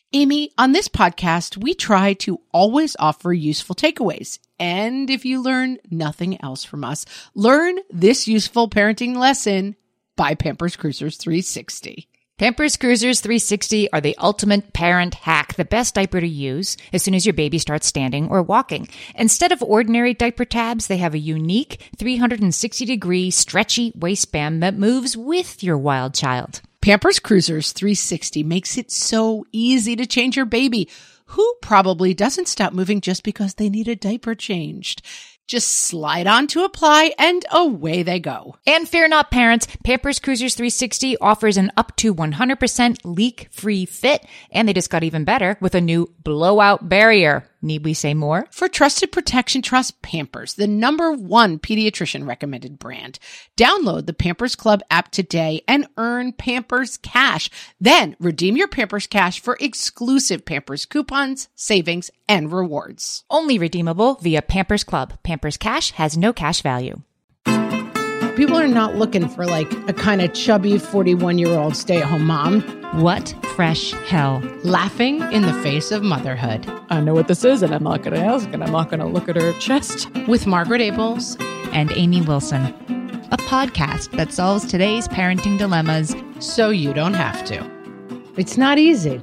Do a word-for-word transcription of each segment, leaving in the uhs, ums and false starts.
Amy, on this podcast, we try to always offer useful takeaways. And if you learn nothing else from us, learn this useful parenting lesson by Pampers Cruisers three sixty. Pampers Cruisers three sixty are the ultimate parent hack, the best diaper to use as soon as your baby starts standing or walking. Instead of ordinary diaper tabs, they have a unique three hundred sixty degree stretchy waistband that moves with your wild child. Pampers Cruisers three sixty makes it so easy to change your baby, who probably doesn't stop moving just because they need a diaper changed. Just slide on to apply and away they go. And fear not, parents, Pampers Cruisers three sixty offers an up to one hundred percent leak-free fit, and they just got even better with a new blowout barrier. Need we say more? For trusted protection, trust Pampers, the number one pediatrician recommended brand. Download the Pampers Club app today and earn Pampers Cash. Then redeem your Pampers Cash for exclusive Pampers coupons, savings, and rewards. Only redeemable via Pampers Club. Pampers Cash has no cash value. People are not looking for like a kind of chubby forty-one-year-old stay-at-home mom. What fresh hell? Laughing in the face of motherhood. I know what this is, and I'm not going to ask, and I'm not going to look at her chest. With Margaret Abels and Amy Wilson. A podcast that solves today's parenting dilemmas so you don't have to. It's not easy.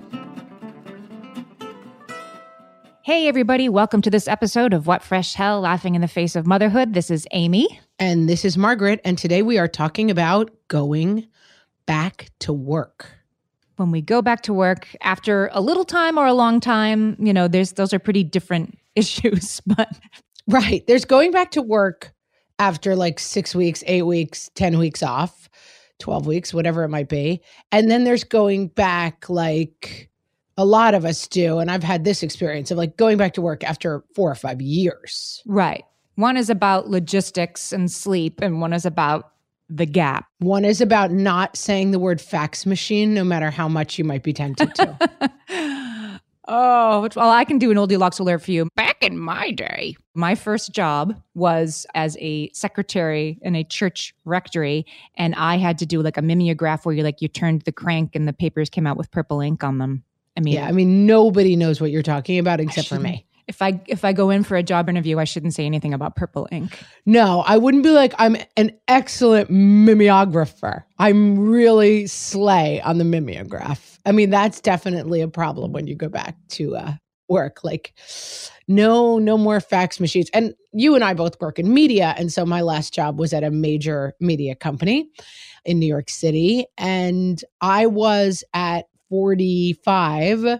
Hey, everybody. Welcome to this episode of What Fresh Hell? Laughing in the Face of Motherhood. This is Amy. And this is Margaret. And today we are talking about going back to work. When we go back to work after a little time or a long time, you know, there's those are pretty different issues. But right. There's going back to work after like six weeks, eight weeks, ten weeks off, twelve weeks, whatever it might be. And then there's going back like a lot of us do. And I've had this experience of like going back to work after four or five years. Right. One is about logistics and sleep, and one is about the gap. One is about not saying the word fax machine, no matter how much you might be tempted to. Oh, well, I can do an oldie locks alert for you. Back in my day, my first job was as a secretary in a church rectory, and I had to do like a mimeograph where you like you turned the crank and the papers came out with purple ink on them. I mean, yeah, I mean, nobody knows what you're talking about except for me. If I if I go in for a job interview, I shouldn't say anything about purple ink. No, I wouldn't be like, I'm an excellent mimeographer. I'm really slay on the mimeograph. I mean, that's definitely a problem when you go back to uh, work. Like, no, no more fax machines. And you and I both work in media. And so my last job was at a major media company in New York City. And I was at forty-five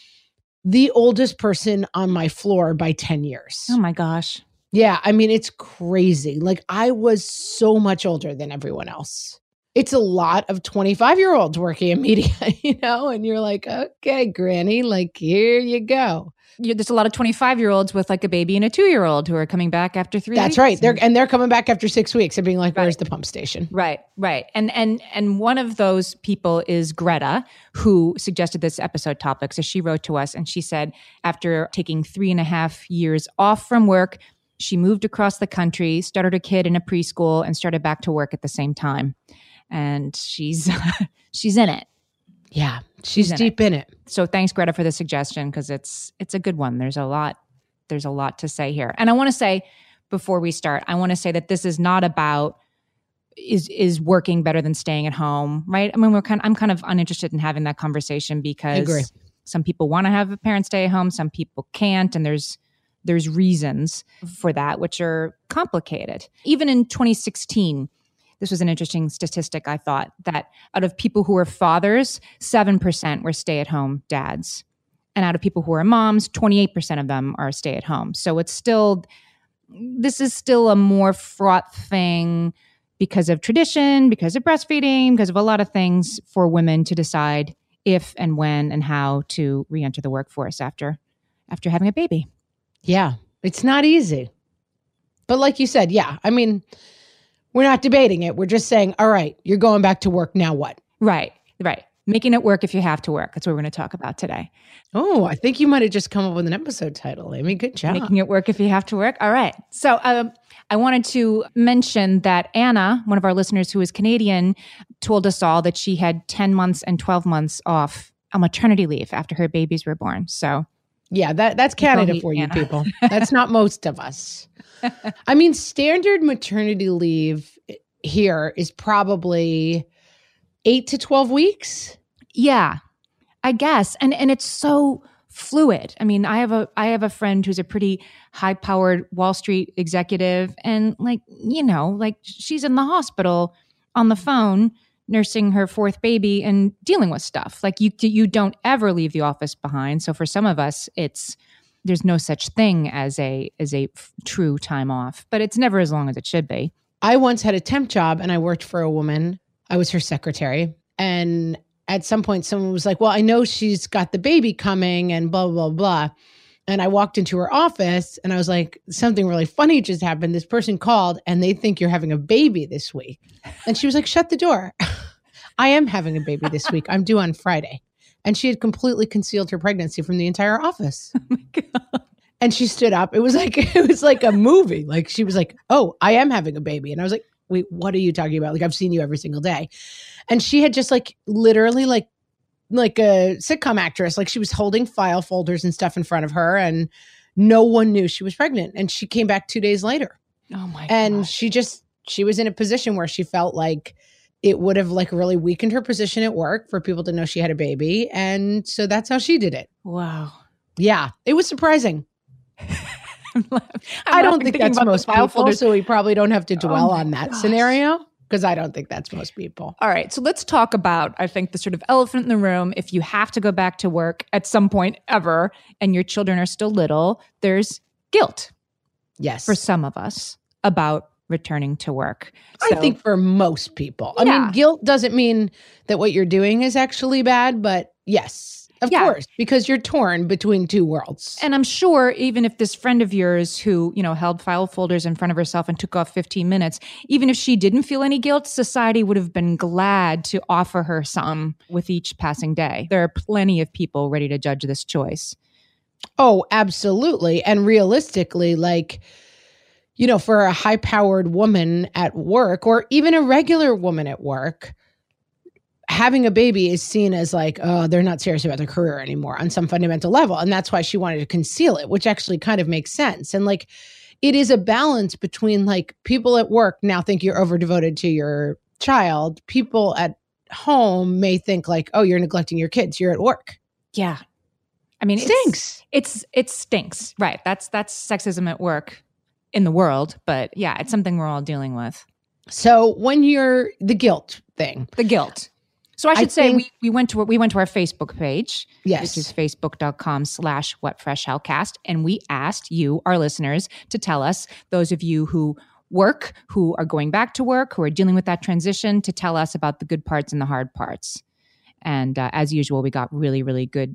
the oldest person on my floor by ten years. Oh my gosh. Yeah. I mean, it's crazy. Like I was so much older than everyone else. It's a lot of twenty-five year olds working in media, you know, and you're like, okay, granny, like here you go. Yeah, there's a lot of twenty-five year olds with like a baby and a two year old who are coming back after three That's weeks. right. They're, and they're coming back after six weeks and being like, Right. Where's the pump station? Right, right. And and and one of those people is Greta, who suggested this episode topic. So she wrote to us and she said, after taking three and a half years off from work, she moved across the country, started a kid in a preschool, and started back to work at the same time. And she's she's in it. Yeah, she's, She's in deep in it. So thanks, Greta, for the suggestion, because it's it's a good one. There's a lot, there's a lot to say here. And I want to say, before we start, I want to say that this is not about is is working better than staying at home, right? I mean, we're kind I'm kind of uninterested in having that conversation because agree. Some people want to have a parent stay at home, some people can't, and there's there's reasons for that, which are complicated. Even in twenty sixteen, this was an interesting statistic, I thought, that out of people who are fathers, seven percent were stay-at-home dads. And out of people who are moms, twenty-eight percent of them are stay-at-home. So it's still, this is still a more fraught thing because of tradition, because of breastfeeding, because of a lot of things for women to decide if and when and how to re-enter the workforce after after having a baby. Yeah, it's not easy. But like you said, yeah, I mean, we're not debating it. We're just saying, all right, you're going back to work. Now what? Right, right. Making it work if you have to work. That's what we're going to talk about today. Oh, I think you might have just come up with an episode title, Amy. Good job. Making it work if you have to work. All right. So um, I wanted to mention that Anna, one of our listeners who is Canadian, told us all that she had ten months and twelve months off on maternity leave after her babies were born. So yeah, that that's Canada for you Anna. people. That's not most of us. I mean, standard maternity leave here is probably eight to twelve weeks. Yeah, I guess. And and it's so fluid. I mean, I have a I have a friend who's a pretty high-powered Wall Street executive, and like, you know, like she's in the hospital on the phone nursing her fourth baby and dealing with stuff. Like you you don't ever leave the office behind. So for some of us, it's there's no such thing as a as a f- true time off, but it's never as long as it should be. I once had a temp job and I worked for a woman. I was her secretary. And at some point, someone was like, well, I know she's got the baby coming and blah, blah, blah. And I walked into her office and I was like, something really funny just happened. This person called and they think you're having a baby this week. And she was like, shut the door. I am having a baby this week. I'm due on Friday. And she had completely concealed her pregnancy from the entire office. Oh my God. And she stood up. It was like, it was like a movie. Like she was like, oh, I am having a baby. And I was like, wait, what are you talking about? Like, I've seen you every single day. And she had just like literally like, like a sitcom actress, like she was holding file folders and stuff in front of her and no one knew she was pregnant. And she came back two days later. Oh my God. And she just, she was in a position where she felt like it would have like really weakened her position at work for people to know she had a baby. And so that's how she did it. Wow. Yeah, it was surprising. I'm la- I'm I don't laughing think thinking that's about the most file people, folders. so we probably don't have to dwell my on that gosh. scenario because I don't think that's most people. All right. So let's talk about, I think, the sort of elephant in the room. If you have to go back to work at some point ever and your children are still little, there's guilt Yes. for some of us about returning to work. I So- think for most people. I Yeah. mean, guilt doesn't mean that what you're doing is actually bad, but yes, of Yeah. course, because you're torn between two worlds. And I'm sure even if this friend of yours who, you know, held file folders in front of herself and took off fifteen minutes, even if she didn't feel any guilt, society would have been glad to offer her some with each passing day. There are plenty of people ready to judge this choice. Oh, absolutely. And realistically, like, you know, for a high powered woman at work or even a regular woman at work, having a baby is seen as like, oh, they're not serious about their career anymore on some fundamental level. And that's why she wanted to conceal it, which actually kind of makes sense. And like, it is a balance between like people at work now think you're over devoted to your child. People at home may think like, oh, you're neglecting your kids. You're at work. Yeah. I mean, It it's- stinks. It's, it stinks. Right. That's, that's sexism at work in the world. But yeah, it's something we're all dealing with. So when you're the guilt thing, The guilt. So I I should say think- we, we went to we went to our Facebook page, yes. which is facebook.com slash whatfreshhellcast. And we asked you, our listeners, to tell us, those of you who work, who are going back to work, who are dealing with that transition, to tell us about the good parts and the hard parts. And uh, as usual, we got really, really good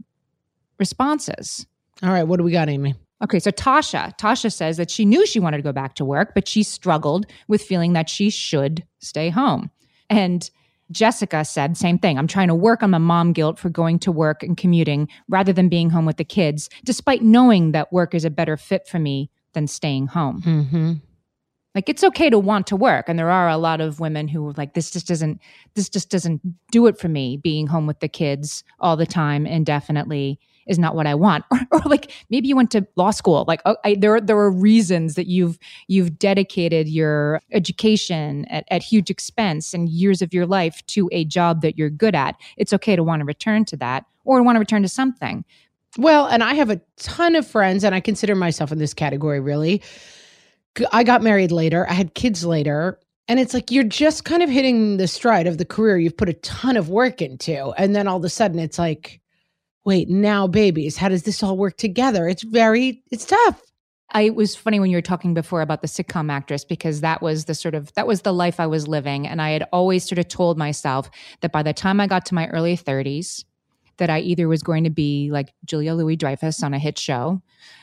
responses. All right. What do we got, Amy? Okay, so Tasha, Tasha says that she knew she wanted to go back to work, but she struggled with feeling that she should stay home. And Jessica said, same thing. I'm trying to work on the mom guilt for going to work and commuting rather than being home with the kids, despite knowing that work is a better fit for me than staying home. Mm-hmm. Like, it's okay to want to work. And there are a lot of women who are like, this just doesn't, this just doesn't do it for me. Being home with the kids all the time indefinitely is not what I want. Or, or like, maybe you went to law school. Like, oh, I, there, there are reasons that you've, you've dedicated your education at, at huge expense and years of your life to a job that you're good at. It's okay to want to return to that or want to return to something. Well, and I have a ton of friends, and I consider myself in this category, really. I got married later. I had kids later. And it's like you're just kind of hitting the stride of the career you've put a ton of work into. And then all of a sudden it's like, wait, now babies, how does this all work together? It's very, it's tough. I, it was funny when you were talking before about the sitcom actress, because that was the sort of, that was the life I was living. And I had always sort of told myself that by the time I got to my early thirties, that I either was going to be like Julia Louis-Dreyfus on a hit show,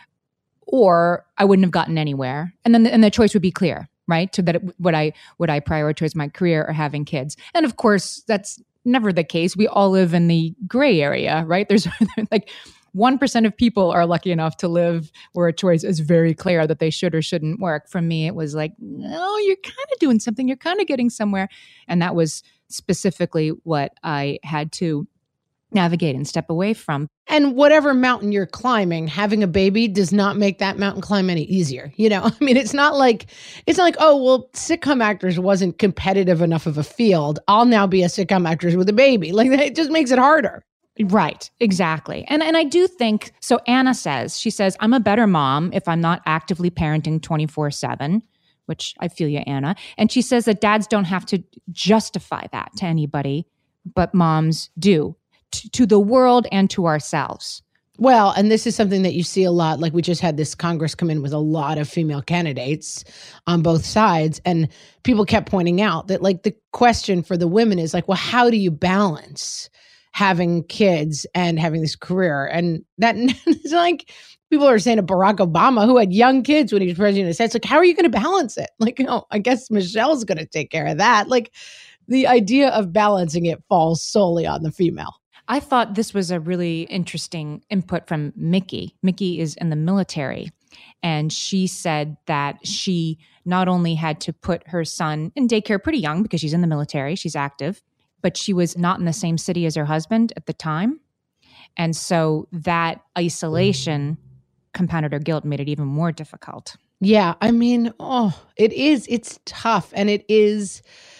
or I wouldn't have gotten anywhere. And then the, and the choice would be clear, right? So that it, would I would I prioritize my career or having kids? And of course, that's never the case. We all live in the gray area, right? There's like one percent of people are lucky enough to live where a choice is very clear that they should or shouldn't work. For me, it was like, no, you're kind of doing something. You're kind of getting somewhere. And that was specifically what I had to navigate and step away from. And whatever mountain you're climbing, having a baby does not make that mountain climb any easier. You know, I mean, it's not like, it's not like, oh, well, sitcom actors wasn't competitive enough of a field. I'll now be a sitcom actress with a baby. Like, it just makes it harder. Right, exactly. And and I do think, so Anna says, she says, I'm a better mom if I'm not actively parenting twenty-four seven, which I feel you, Anna. And she says that dads don't have to justify that to anybody, but moms do, t- to the world and to ourselves. Well, and this is something that you see a lot. Like, we just had this Congress come in with a lot of female candidates on both sides. And people kept pointing out that, like, the question for the women is like, well, how do you balance having kids and having this career? And that it's like people are saying to Barack Obama, who had young kids when he was president, it's like, how are you going to balance it? Like, you know, I guess Michelle's going to take care of that. Like, the idea of balancing it falls solely on the female. I thought this was a really interesting input from Mickey. Mickey is in the military, and she said that she not only had to put her son in daycare pretty young because she's in the military, she's active, but she was not in the same city as her husband at the time. And so that isolation compounded her guilt, made it even more difficult. Yeah, I mean, oh, it is. It's tough, and it is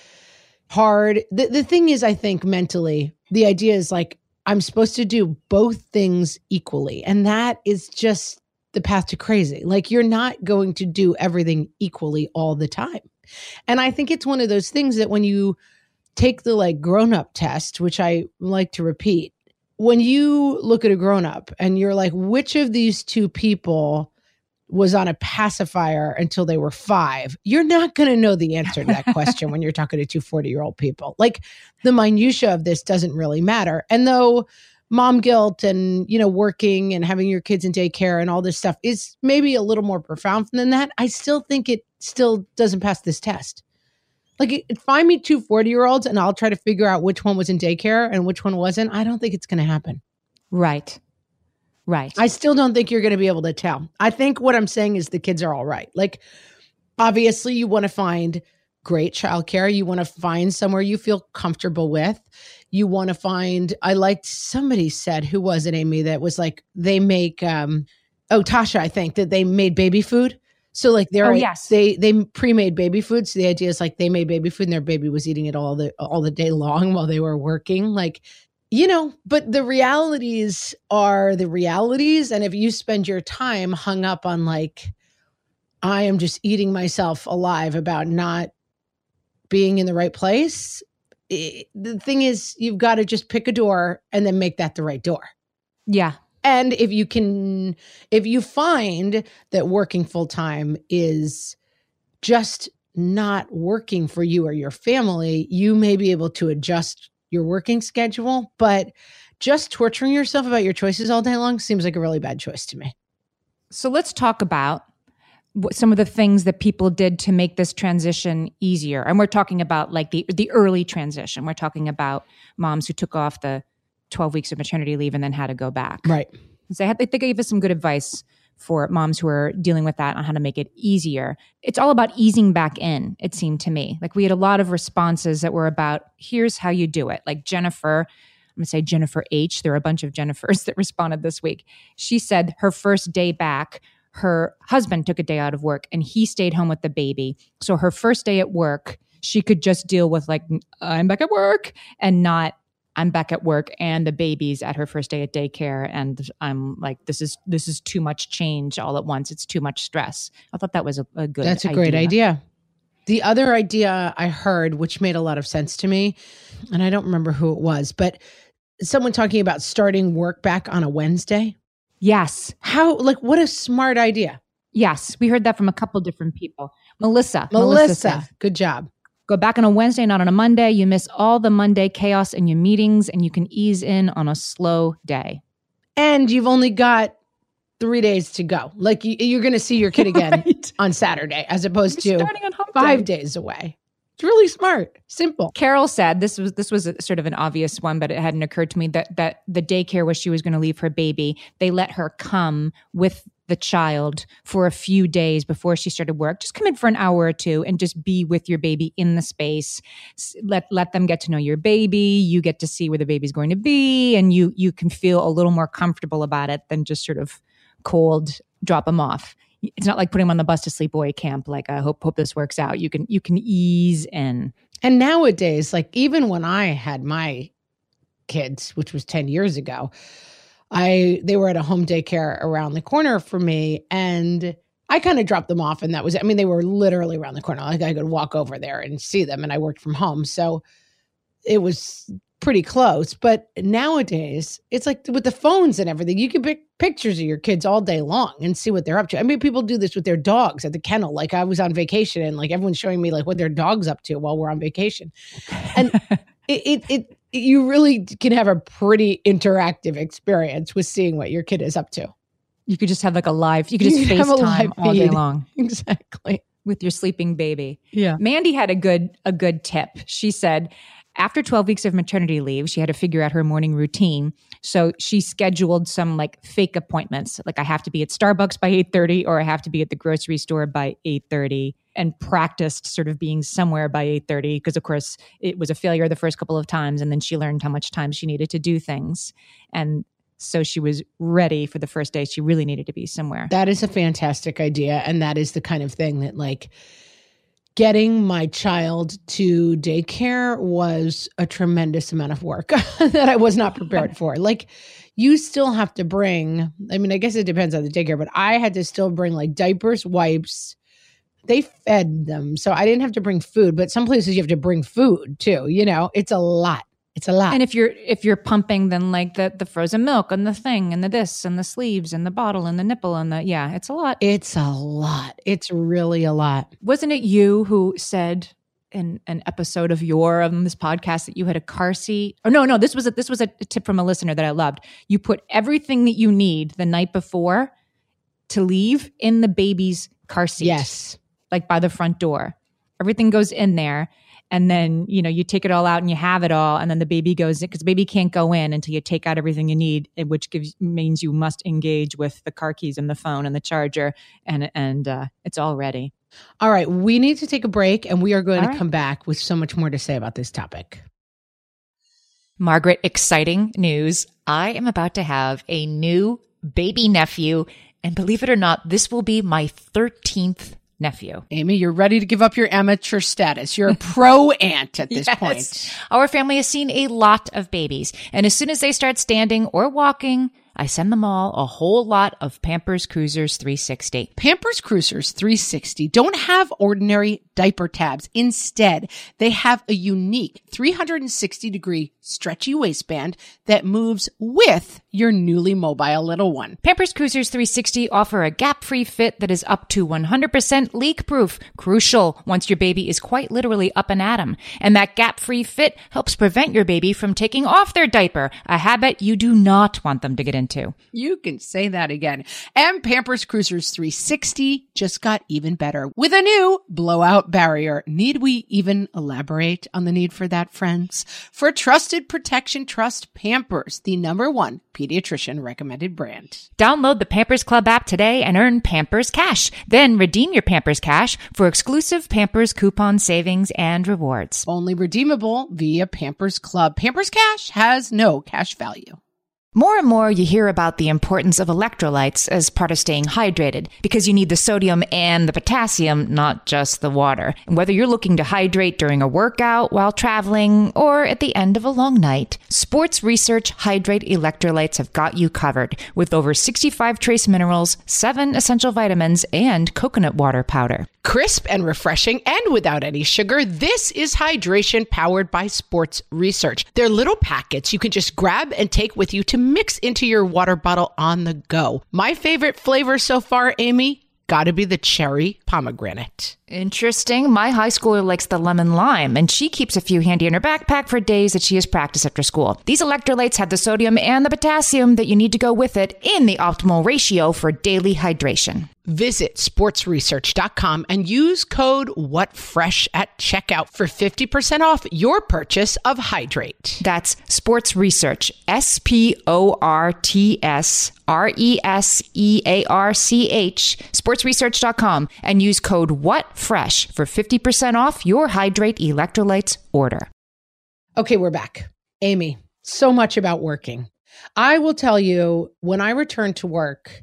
hard. The, the thing is, I think mentally, the idea is like, I'm supposed to do both things equally. And that is just the path to crazy. Like, you're not going to do everything equally all the time. And I think it's one of those things that when you take the like grown-up test, which I like to repeat, when you look at a grown-up and you're like, which of these two people was on a pacifier until they were five, you're not going to know the answer to that question when you're talking to two forty-year-old people. Like, the minutia of this doesn't really matter. And though mom guilt and, you know, working and having your kids in daycare and all this stuff is maybe a little more profound than that, I still think it still doesn't pass this test. Like, find me two forty-year-olds and I'll try to figure out which one was in daycare and which one wasn't. I don't think it's going to happen. Right. Right. I still don't think you're going to be able to tell. I think what I'm saying is the kids are all right. Like, obviously, you want to find great childcare. You want to find somewhere you feel comfortable with. You want to find, I liked, somebody said, who was it, Amy, that was like, they make, um, oh, Tasha, I think, that they made baby food. So like they're, oh, yes. they, they pre-made baby food. So the idea is like they made baby food and their baby was eating it all the, all the day long while they were working. Like, you know, but the realities are the realities. And if you spend your time hung up on like, I am just eating myself alive about not being in the right place, it, the thing is, you've got to just pick a door and then make that the right door. Yeah. And if you can, if you find that working full time is just not working for you or your family, you may be able to adjust your working schedule. But just torturing yourself about your choices all day long seems like a really bad choice to me. So let's talk about what, some of the things that people did to make this transition easier. And we're talking about like the the early transition. We're talking about moms who took off the twelve weeks of maternity leave and then had to go back. Right. So they, had, they gave us some good advice for moms who are dealing with that on how to make it easier. It's all about easing back in, it seemed to me. Like we had a lot of responses that were about, here's how you do it. Like Jennifer, I'm going to say Jennifer H. There are a bunch of Jennifers that responded this week. She said her first day back, her husband took a day out of work and he stayed home with the baby. So her first day at work, she could just deal with like, I'm back at work, and not I'm back at work and the baby's at her first day at daycare. And I'm like, this is, this is too much change all at once. It's too much stress. I thought that was a, a good That's a idea. great idea. The other idea I heard, which made a lot of sense to me, and I don't remember who it was, but someone talking about starting work back on a Wednesday. Yes. How, like, what a smart idea. Yes. We heard that from a couple different people. Melissa. Melissa. Melissa said, good job. Go back on a Wednesday, not on a Monday. You miss all the Monday chaos in your meetings and you can ease in on a slow day. And you've only got three days to go. Like you, you're going to see your kid again right. on Saturday, as opposed to five day. days away. It's really smart, simple. Carol said, this was this was a, sort of an obvious one, but it hadn't occurred to me that that the daycare where she was going to leave her baby, they let her come with the child for a few days before she started work. Just come in for an hour or two and just be with your baby in the space. Let let them get to know your baby. You get to see where the baby's going to be, and you you can feel a little more comfortable about it than just sort of cold drop them off. It's not like putting them on the bus to sleepaway camp. Like, I hope hope this works out. You can you can ease in. And nowadays, like even when I had my kids, which was ten years ago, I they were at a home daycare around the corner for me, and I kind of dropped them off, and that was, I mean, they were literally around the corner. Like I could walk over there and see them, and I worked from home. So it was pretty close. But nowadays, it's like with the phones and everything, you can pick pictures of your kids all day long and see what they're up to. I mean, people do this with their dogs at the kennel. Like I was on vacation, and like everyone's showing me like what their dog's up to while we're on vacation. And it, it, it, you really can have a pretty interactive experience with seeing what your kid is up to. You could just have like a live, you could just You have a live FaceTime all day feed. long Exactly. with your sleeping baby. Yeah. Mandy had a good a good tip. She said after twelve weeks of maternity leave, she had to figure out her morning routine. So she scheduled some like fake appointments. Like I have to be at Starbucks by eight thirty, or I have to be at the grocery store by eight thirty, and practiced sort of being somewhere by eight thirty, because of course it was a failure the first couple of times, and then she learned how much time she needed to do things. And so she was ready for the first day. She really needed to be somewhere. That is a fantastic idea. And that is the kind of thing that like getting my child to daycare was a tremendous amount of work that I was not prepared for. Like you still have to bring, I mean, I guess it depends on the daycare, but I had to still bring like diapers, wipes. They fed them. So I didn't have to bring food, but some places you have to bring food too. You know, it's a lot. It's a lot. And if you're if you're pumping, then like the the frozen milk and the thing and the this and the sleeves and the bottle and the nipple and the yeah, it's a lot. It's a lot. It's really a lot. Wasn't it you who said in an episode of your on this podcast that you had a car seat? Oh no, no, this was a this was a tip from a listener that I loved. You put everything that you need the night before to leave in the baby's car seat. Yes. Like by the front door. Everything goes in there. And then, you know, you take it all out and you have it all. And then the baby goes in, because the baby can't go in until you take out everything you need, which gives means you must engage with the car keys and the phone and the charger. And and uh, it's all ready. All right. We need to take a break, and we are going All to right. come back with so much more to say about this topic. Margaret, exciting news. I am about to have a new baby nephew. And believe it or not, this will be my thirteenth nephew. Amy, you're ready to give up your amateur status. You're a pro aunt at this Yes. point. Our family has seen a lot of babies. And as soon as they start standing or walking, I send them all a whole lot of Pampers Cruisers three sixty. Pampers Cruisers three sixty don't have ordinary diaper tabs. Instead, they have a unique three hundred sixty degree stretchy waistband that moves with your newly mobile little one. Pampers Cruisers three sixty offer a gap-free fit that is up to one hundred percent leak-proof, crucial once your baby is quite literally up and at 'em. And that gap-free fit helps prevent your baby from taking off their diaper, a habit you do not want them to get into. You can say that again. And Pampers Cruisers three sixty just got even better with a new blowout barrier. Need we even elaborate on the need for that, friends? For trusted protection, trust Pampers, the number one pediatrician recommended brand. Download the Pampers Club app today and earn Pampers Cash. Then redeem your Pampers Cash for exclusive Pampers coupon savings and rewards. Only redeemable via Pampers Club. Pampers Cash has no cash value. More and more you hear about the importance of electrolytes as part of staying hydrated, because you need the sodium and the potassium, not just the water. And whether you're looking to hydrate during a workout, while traveling, or at the end of a long night, Sports Research Hydrate Electrolytes have got you covered with over sixty-five trace minerals, seven essential vitamins, and coconut water powder. Crisp and refreshing and without any sugar, this is hydration powered by Sports Research. They're little packets you can just grab and take with you to mix into your water bottle on the go. My favorite flavor so far, Amy, gotta be the cherry pomegranate. Interesting. My high schooler likes the lemon lime, and she keeps a few handy in her backpack for days that she has practice after school. These electrolytes have the sodium and the potassium that you need to go with it in the optimal ratio for daily hydration. Visit sports research dot com and use code WhatFresh at checkout for fifty percent off your purchase of Hydrate. That's Sports Research, S P O R T S R E S E A R C H, sports research dot com, and use code WhatFresh for fifty percent off your Hydrate electrolytes order. Okay, we're back. Amy, so much about working. I will tell you, when I returned to work,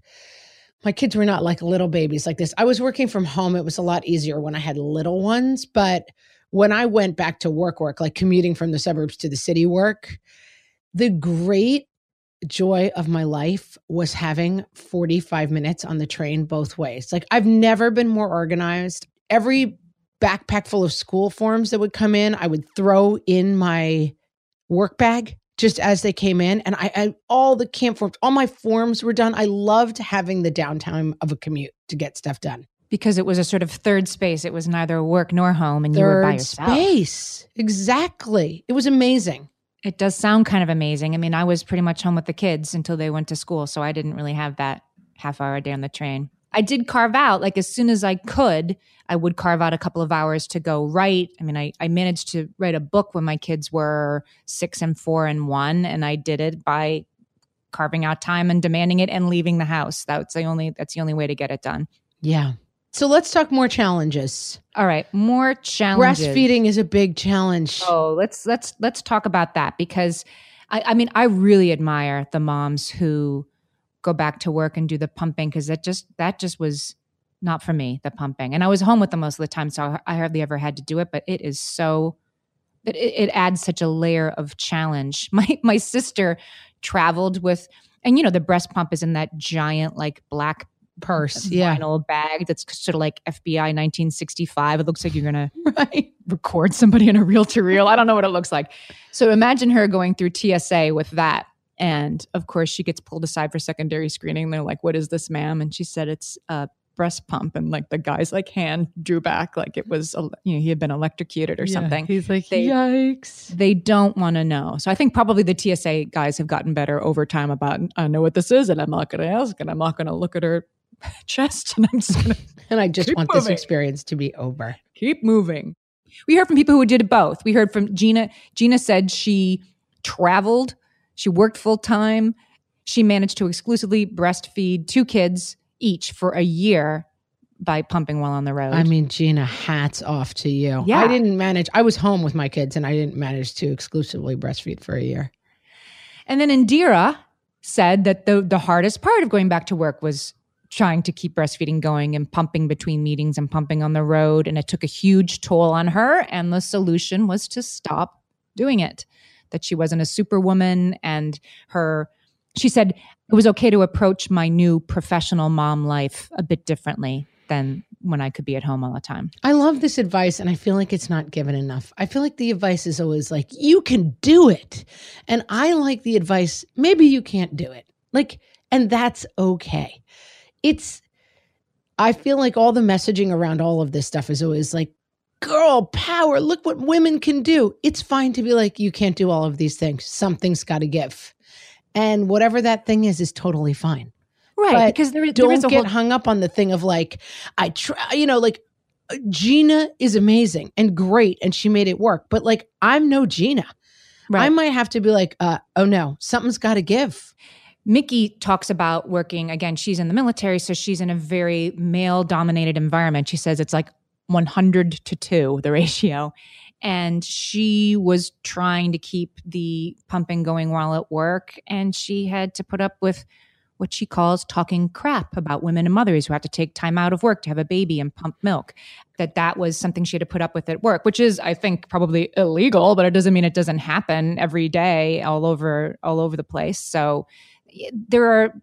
my kids were not like little babies like this. I was working from home. It was a lot easier when I had little ones. But when I went back to work, work, like commuting from the suburbs to the city work, the great joy of my life was having forty-five minutes on the train both ways. Like, I've never been more organized. Every backpack full of school forms that would come in, I would throw in my work bag just as they came in. And I, I all the camp forms, all my forms were done. I loved having the downtime of a commute to get stuff done. Because it was a sort of third space. It was neither work nor home, and you were by yourself. Third space. Exactly. It was amazing. It does sound kind of amazing. I mean, I was pretty much home with the kids until they went to school, so I didn't really have that half hour a day on the train. I did carve out, like as soon as I could, I would carve out a couple of hours to go write. I mean, I, I managed to write a book when my kids were six and four and one, and I did it by carving out time and demanding it and leaving the house. That's the only, that's the only way to get it done. Yeah. So let's talk more challenges. All right, more challenges. Breastfeeding is a big challenge. Oh, let's let's let's talk about that, because I, I mean, I really admire the moms who go back to work and do the pumping, because that just that just was not for me, the pumping. And I was home with them most of the time, so I hardly ever had to do it. But it is so it, it adds such a layer of challenge. My my sister traveled with, and you know, the breast pump is in that giant like black purse, yeah, vinyl bag that's sort of like F B I nineteen sixty-five. It looks like you're gonna right. record somebody in a reel-to-reel. I don't know what it looks like. So imagine her going through T S A with that, and of course she gets pulled aside for secondary screening. They're like, "What is this, ma'am?" And she said, "It's a breast pump." And like the guy's like hand drew back, like it was, you know, he had been electrocuted or yeah, something. He's like, they, yikes. They don't want to know. So I think probably the T S A guys have gotten better over time about, I know what this is, and I'm not going to ask, and I'm not going to look at her chest, and I'm just gonna and I just want moving. This experience to be over. Keep moving. We heard from people who did both. We heard from Gina. Gina said she traveled, she worked full time, she managed to exclusively breastfeed two kids each for a year by pumping while on the road. I mean, Gina, hats off to you. Yeah. I didn't manage. I was home with my kids, and I didn't manage to exclusively breastfeed for a year. And then Indira said that the the hardest part of going back to work was trying to keep breastfeeding going and pumping between meetings and pumping on the road. And it took a huge toll on her. And the solution was to stop doing it, that she wasn't a superwoman. And her, she said it was okay to approach my new professional mom life a bit differently than when I could be at home all the time. I love this advice, and I feel like it's not given enough. I feel like the advice is always like, you can do it. And I like the advice, maybe you can't do it. Like, and that's okay. It's, I feel like all the messaging around all of this stuff is always like, girl power, look what women can do. It's fine to be like, you can't do all of these things. Something's got to give. And whatever that thing is, is totally fine. Right. But because there, don't there is a get whole- hung up on the thing of like, I try, you know, like Gina is amazing and great, and she made it work. But like, I'm no Gina. Right. I might have to be like, uh, oh no, something's got to give. Mickey talks about working, again, she's in the military, so she's in a very male-dominated environment. She says it's like one hundred to two, the ratio. And she was trying to keep the pumping going while at work, and she had to put up with what she calls talking crap about women and mothers who have to take time out of work to have a baby and pump milk. That that was something she had to put up with at work, which is, I think, probably illegal, but it doesn't mean it doesn't happen every day all over all over the place. So there are,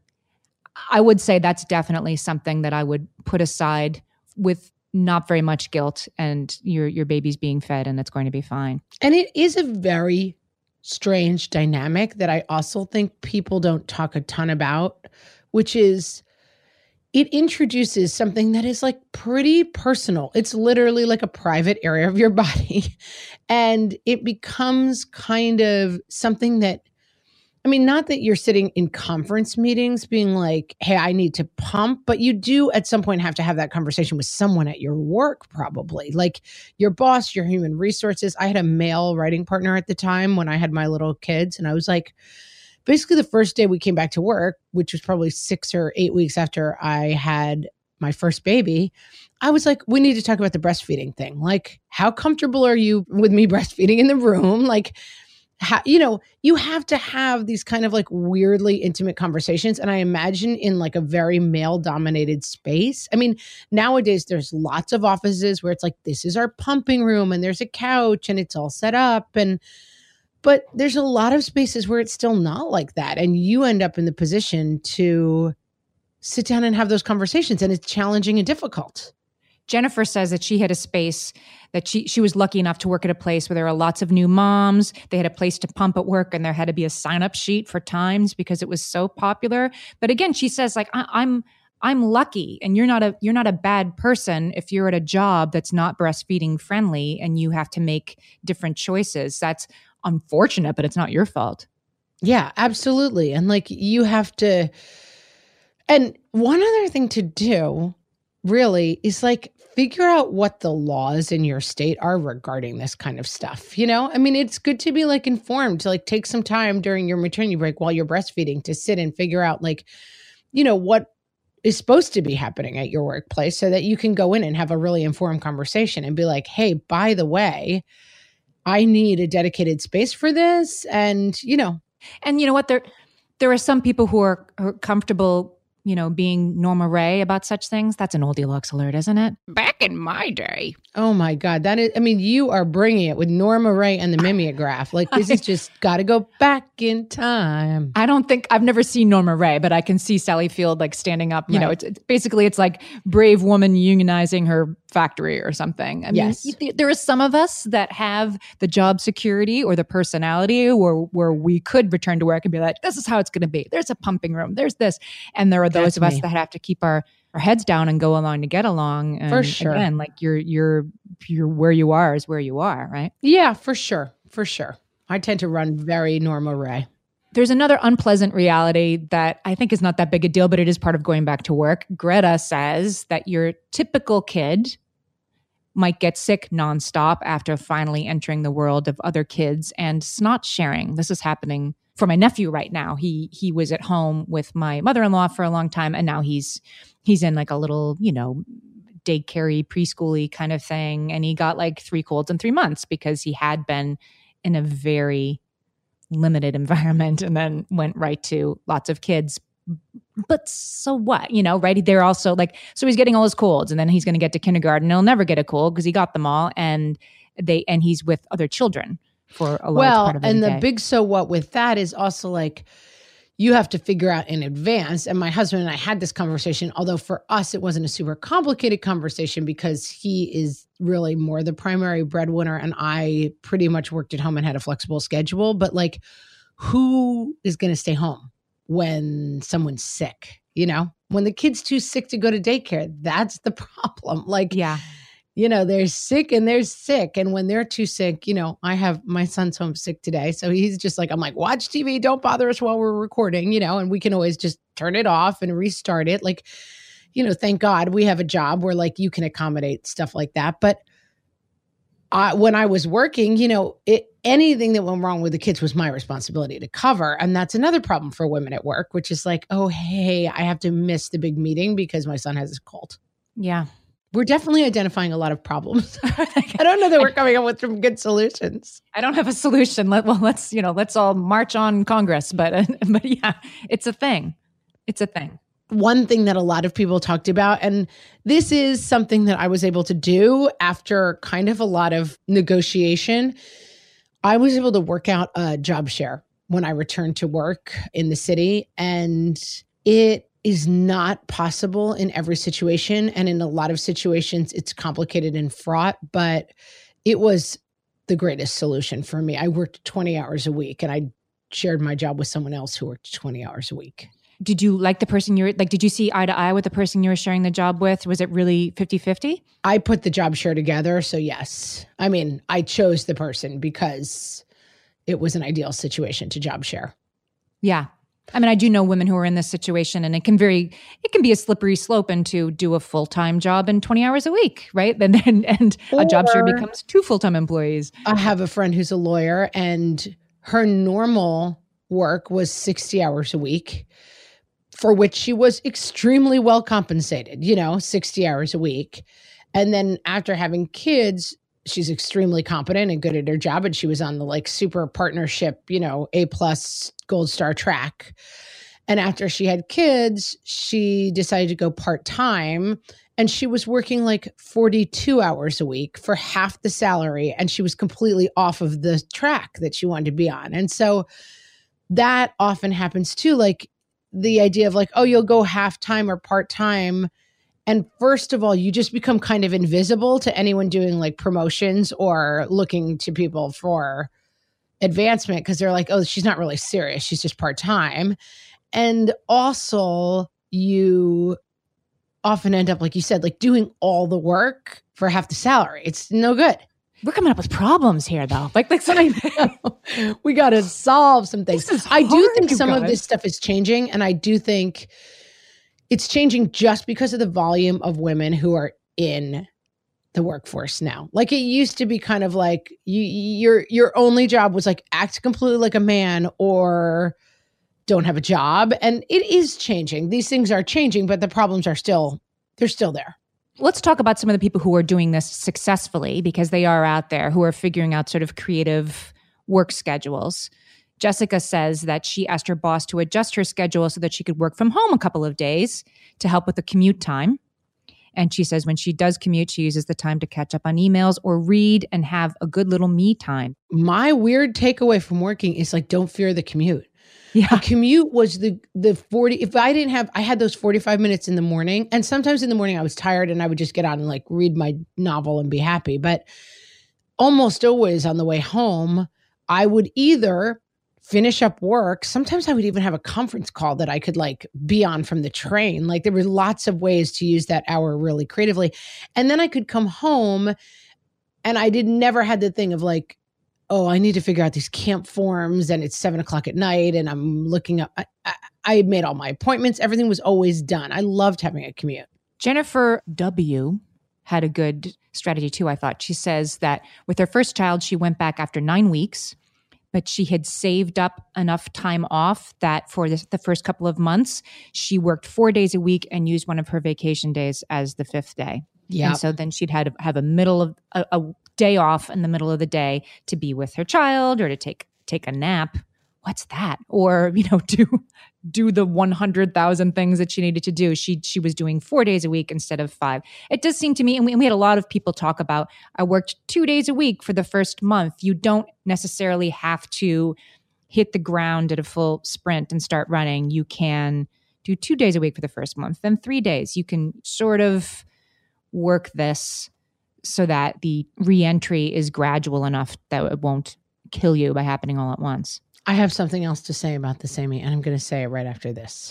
I would say that's definitely something that I would put aside with not very much guilt, and your your baby's being fed and it's going to be fine. And it is a very strange dynamic that I also think people don't talk a ton about, which is it introduces something that is like pretty personal. It's literally like a private area of your body. And it becomes kind of something that, I mean, not that you're sitting in conference meetings being like, hey, I need to pump, but you do at some point have to have that conversation with someone at your work, probably like your boss, your human resources. I had a male writing partner at the time when I had my little kids. And I was like, basically the first day we came back to work, which was probably six or eight weeks after I had my first baby, I was like, we need to talk about the breastfeeding thing. Like, how comfortable are you with me breastfeeding in the room? Like, how, you know, you have to have these kind of like weirdly intimate conversations. And I imagine in like a very male dominated space. I mean, nowadays there's lots of offices where it's like, this is our pumping room and there's a couch and it's all set up. And But there's a lot of spaces where it's still not like that. And you end up in the position to sit down and have those conversations. And it's challenging and difficult. Jennifer says that she had a space that she she was lucky enough to work at a place where there are lots of new moms. They had a place to pump at work, and there had to be a sign-up sheet for times because it was so popular. But again, she says, like, I, I'm I'm lucky, and you're not a you're not a bad person if you're at a job that's not breastfeeding friendly and you have to make different choices. That's unfortunate, but it's not your fault. Yeah, absolutely. And like you have to, and one other thing to do really is like figure out what the laws in your state are regarding this kind of stuff. You know, I mean, it's good to be like informed, to like take some time during your maternity break while you're breastfeeding to sit and figure out like, you know, what is supposed to be happening at your workplace so that you can go in and have a really informed conversation and be like, hey, by the way, I need a dedicated space for this. And, you know, and you know what, there, there are some people who are, who are comfortable, you know, being Norma Ray about such things. That's an oldie lux alert, isn't it? Back in my day. Oh my God. That is, I mean, you are bringing it with Norma Ray and the mimeograph. Like this is just got to go back in time. I don't think, I've never seen Norma Ray, but I can see Sally Field like standing up, you Right. know, it's, it's basically, it's like brave woman unionizing her factory or something. I mean, Yes. y- there are some of us that have the job security or the personality where, where we could return to work and be like, this is how it's going to be. There's a pumping room. There's this. And there are those That's of us me. that have to keep our, our heads down and go along to get along. And For sure. Again, like you're, you're, you're where you are is where you are, right? Yeah, for sure. For sure. I tend to run very Norma Ray. There's another unpleasant reality that I think is not that big a deal, but it is part of going back to work. Greta says that your typical kid might get sick nonstop after finally entering the world of other kids and snot sharing. This is happening for my nephew right now. He he was at home with my mother-in-law for a long time, and now he's he's in like a little, you know, daycare-y, preschool-y kind of thing. And he got like three colds in three months because he had been in a very limited environment and then went right to lots of kids. But so what, you know, right? They're also like, so he's getting all his colds and then he's going to get to kindergarten and he'll never get a cold because he got them all. And they, and he's with other children for a large Well, part of the and the day. big so what with that is also like, you have to figure out in advance. And my husband and I had this conversation, although for us, it wasn't a super complicated conversation because he is really more the primary breadwinner. And I pretty much worked at home and had a flexible schedule. But like, who is going to stay home when someone's sick? You know, when the kid's too sick to go to daycare, that's the problem. Like, yeah. you know, they're sick and they're sick. And when they're too sick, you know, I have my son's home sick today. So he's just like, I'm like, watch T V, don't bother us while we're recording, you know, and we can always just turn it off and restart it. Like, you know, thank God we have a job where like you can accommodate stuff like that. But I, when I was working, you know, it, anything that went wrong with the kids was my responsibility to cover. And that's another problem for women at work, which is like, oh, hey, I have to miss the big meeting because my son has a cold. Yeah. We're definitely identifying a lot of problems. I don't know that we're coming up with some good solutions. I don't have a solution. Let, well, let's, you know, let's all march on Congress. But, uh, but yeah, it's a thing. It's a thing. One thing that a lot of people talked about, and this is something that I was able to do after kind of a lot of negotiation, I was able to work out a job share when I returned to work in the city. And it is not possible in every situation. And in a lot of situations, it's complicated and fraught, but it was the greatest solution for me. I worked twenty hours a week and I shared my job with someone else who worked twenty hours a week. Did you like the person you're like, did you see eye to eye with the person you were sharing the job with? Was it really fifty-fifty? I put the job share together. So yes, I mean, I chose the person because it was an ideal situation to job share. Yeah. I mean, I do know women who are in this situation, and it can very, it can be a slippery slope into do a full-time job and twenty hours a week, right? And then, and Or, a job share becomes two full-time employees. I have a friend who's a lawyer, and her normal work was sixty hours a week, for which she was extremely well compensated, you know, sixty hours a week. And then after having kids, she's extremely competent and good at her job. And she was on the like super partnership, you know, A plus gold star track. And after she had kids, she decided to go part-time, and she was working like forty-two hours a week for half the salary. And she was completely off of the track that she wanted to be on. And so that often happens too. Like the idea of like, oh, you'll go half-time or part-time. And first of all, you just become kind of invisible to anyone doing like promotions or looking to people for advancement, because they're like, oh, she's not really serious. She's just part-time. And also you often end up, like you said, like doing all the work for half the salary. It's no good. We're coming up with problems here, though. Like, like something we got to solve some things. This is I do hard, think you some of guys. this stuff is changing, and I do think it's changing just because of the volume of women who are in the workforce now. Like it used to be kind of like you, your your only job was like act completely like a man or don't have a job, and it is changing. These things are changing, but the problems are still they're still there. Let's talk about some of the people who are doing this successfully, because they are out there who are figuring out sort of creative work schedules. Jessica says that she asked her boss to adjust her schedule so that she could work from home a couple of days to help with the commute time. And she says when she does commute, she uses the time to catch up on emails or read and have a good little me time. My weird takeaway from working is like, don't fear the commute. Yeah. The commute was the the forty. If I didn't have, I had those forty-five minutes in the morning, and sometimes in the morning I was tired and I would just get on and like read my novel and be happy. But almost always on the way home, I would either finish up work. Sometimes I would even have a conference call that I could like be on from the train. Like there were lots of ways to use that hour really creatively. And then I could come home, and I did never had the thing of like, oh, I need to figure out these camp forms, and it's seven o'clock at night and I'm looking up. I, I, I made all my appointments. Everything was always done. I loved having a commute. Jennifer W. had a good strategy too, I thought. She says that with her first child, she went back after nine weeks, but she had saved up enough time off that for the, the first couple of months, she worked four days a week and used one of her vacation days as the fifth day. Yeah. And so then she'd had have a middle of a, a day off in the middle of the day to be with her child or to take take a nap. What's that? Or, you know, do do the one hundred thousand things that she needed to do. She she was doing four days a week instead of five. It does seem to me, and we, and we had a lot of people talk about, I worked two days a week for the first month. You don't necessarily have to hit the ground at a full sprint and start running. You can do two days a week for the first month, then three days. You can sort of work this so that the reentry is gradual enough that it won't kill you by happening all at once. I have something else to say about this, Amy, and I'm going to say it right after this.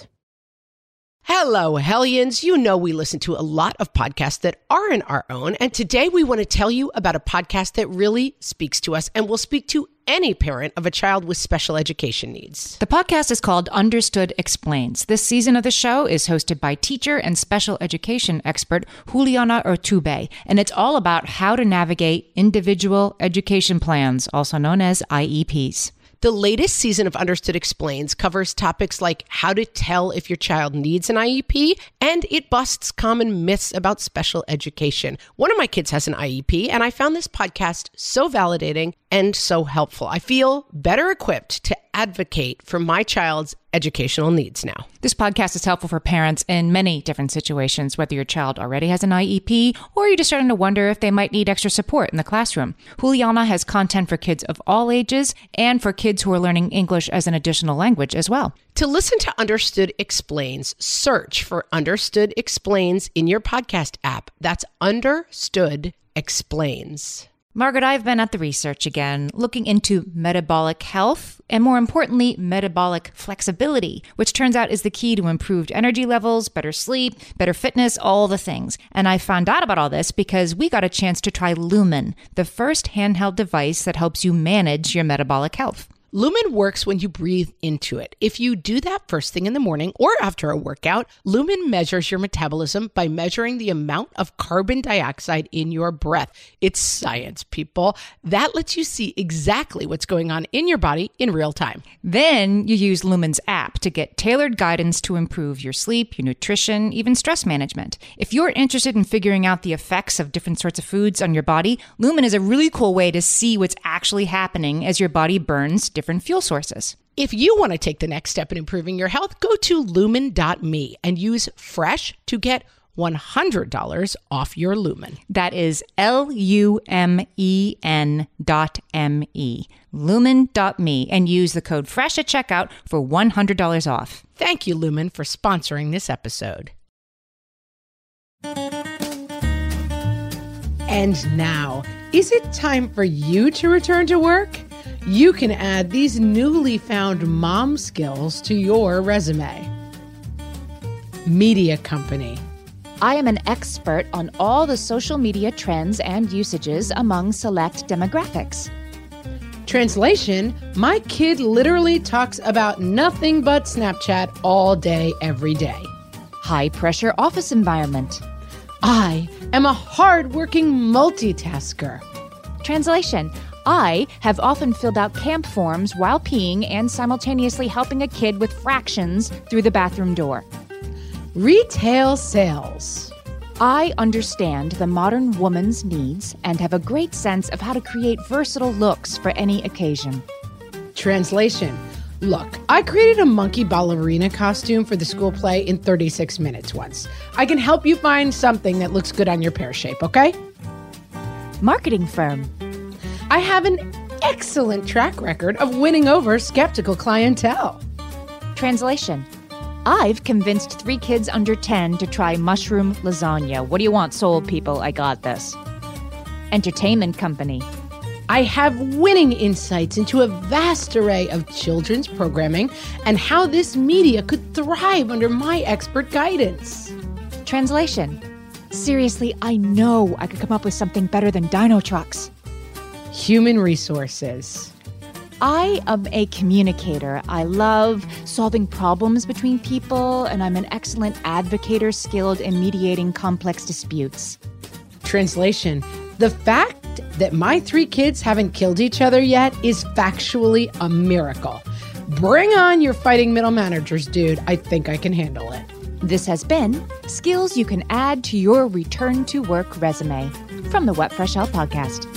Hello, Hellions. You know we listen to a lot of podcasts that aren't our own, and today we want to tell you about a podcast that really speaks to us and will speak to any parent of a child with special education needs. The podcast is called Understood Explains. This season of the show is hosted by teacher and special education expert Juliana Urtubey, and it's all about how to navigate individual education plans, also known as I E Ps. The latest season of Understood Explains covers topics like how to tell if your child needs an I E P, and it busts common myths about special education. One of my kids has an I E P, and I found this podcast so validating and so helpful. I feel better equipped to advocate for my child's educational needs now. This podcast is helpful for parents in many different situations, whether your child already has an I E P or you're just starting to wonder if they might need extra support in the classroom. Juliana has content for kids of all ages and for kids who are learning English as an additional language as well. To listen to Understood Explains, search for Understood Explains in your podcast app. That's Understood Explains. Margaret, I've been at the research again, looking into metabolic health and, more importantly, metabolic flexibility, which turns out is the key to improved energy levels, better sleep, better fitness, all the things. And I found out about all this because we got a chance to try Lumen, the first handheld device that helps you manage your metabolic health. Lumen works when you breathe into it. If you do that first thing in the morning or after a workout, Lumen measures your metabolism by measuring the amount of carbon dioxide in your breath. It's science, people. That lets you see exactly what's going on in your body in real time. Then you use Lumen's app to get tailored guidance to improve your sleep, your nutrition, even stress management. If you're interested in figuring out the effects of different sorts of foods on your body, Lumen is a really cool way to see what's actually happening as your body burns different fuel sources. If you want to take the next step in improving your health, go to lumen dot me and use FRESH to get one hundred dollars off your Lumen. That is L U M E N dot M E. lumen dot me, and use the code FRESH at checkout for one hundred dollars off. Thank you, Lumen, for sponsoring this episode. And now, is it time for you to return to work? You can add these newly found mom skills to your resume. Media company. I am an expert on all the social media trends and usages among select demographics. Translation, my kid literally talks about nothing but Snapchat all day, every day. High-pressure office environment. I am a hardworking multitasker. Translation, I have often filled out camp forms while peeing and simultaneously helping a kid with fractions through the bathroom door. Retail sales. I understand the modern woman's needs and have a great sense of how to create versatile looks for any occasion. Translation. Look, I created a monkey ballerina costume for the school play in thirty-six minutes once. I can help you find something that looks good on your pear shape, okay? Marketing firm. I have an excellent track record of winning over skeptical clientele. Translation. I've convinced three kids under ten to try mushroom lasagna. What do you want, sold people? I got this. Entertainment company. I have winning insights into a vast array of children's programming and how this media could thrive under my expert guidance. Translation. Seriously, I know I could come up with something better than dino trucks. Human resources. I am a communicator. I love solving problems between people, and I'm an excellent advocator skilled in mediating complex disputes. Translation. The fact that my three kids haven't killed each other yet is factually a miracle. Bring on your fighting middle managers, dude. I think I can handle it. This has been Skills You Can Add to Your Return to Work Resume from the What Fresh Hell podcast.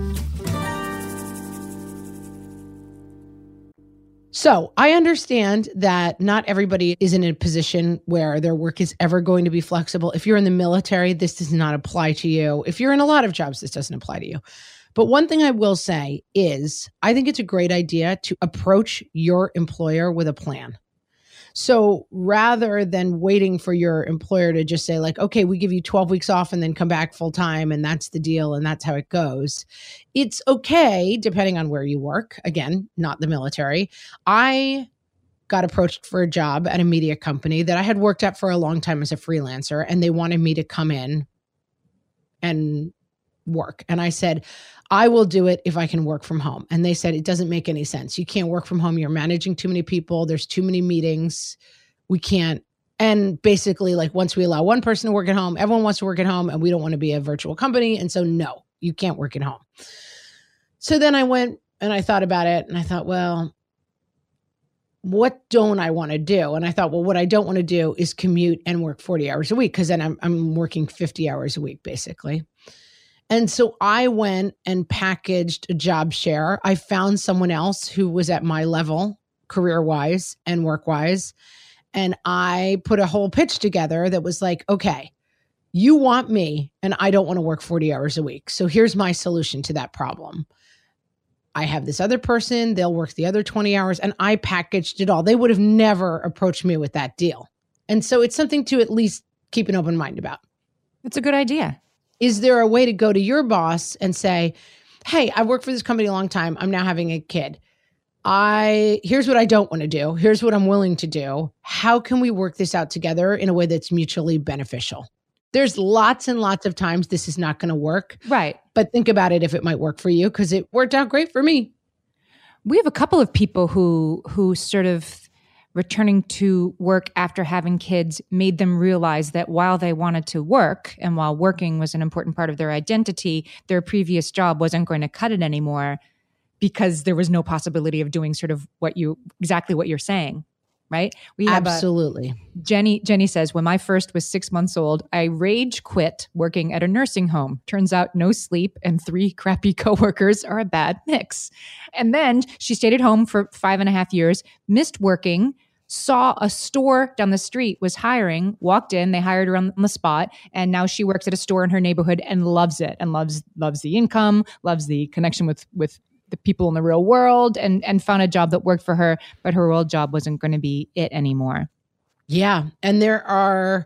So I understand that not everybody is in a position where their work is ever going to be flexible. If you're in the military, this does not apply to you. If you're in a lot of jobs, this doesn't apply to you. But one thing I will say is I think it's a great idea to approach your employer with a plan. So rather than waiting for your employer to just say like, okay, we give you twelve weeks off and then come back full time and that's the deal and that's how it goes. It's okay, depending on where you work. Again, not the military. I got approached for a job at a media company that I had worked at for a long time as a freelancer, and they wanted me to come in and work. And I said, I will do it if I can work from home. And they said, it doesn't make any sense. You can't work from home. You're managing too many people. There's too many meetings. We can't. And basically, like, once we allow one person to work at home, everyone wants to work at home, and we don't want to be a virtual company. And so, no, you can't work at home. So then I went and I thought about it, and I thought, well, what don't I want to do? And I thought, well, what I don't want to do is commute and work forty hours a week, because then I'm, I'm working fifty hours a week, basically. And so I went and packaged a job share. I found someone else who was at my level, career-wise and work-wise. And I put a whole pitch together that was like, okay, you want me and I don't want to work forty hours a week. So here's my solution to that problem. I have this other person, they'll work the other twenty hours, and I packaged it all. They would have never approached me with that deal. And so it's something to at least keep an open mind about. That's a good idea. Is there a way to go to your boss and say, hey, I worked for this company a long time. I'm now having a kid. I here's what I don't want to do. Here's what I'm willing to do. How can we work this out together in a way that's mutually beneficial? There's lots and lots of times this is not going to work. Right. But think about it if it might work for you, because it worked out great for me. We have a couple of people who who sort of returning to work after having kids made them realize that while they wanted to work and while working was an important part of their identity, their previous job wasn't going to cut it anymore because there was no possibility of doing sort of what you exactly what you're saying. Right? We have Absolutely. A, Jenny Jenny says, when my first was six months old, I rage quit working at a nursing home. Turns out no sleep and three crappy coworkers are a bad mix. And then she stayed at home for five and a half years, missed working, saw a store down the street was hiring, walked in, they hired her on the spot, and now she works at a store in her neighborhood and loves it and loves loves the income, loves the connection with with the people in the real world, and and found a job that worked for her, but her old job wasn't going to be it anymore. Yeah. And there are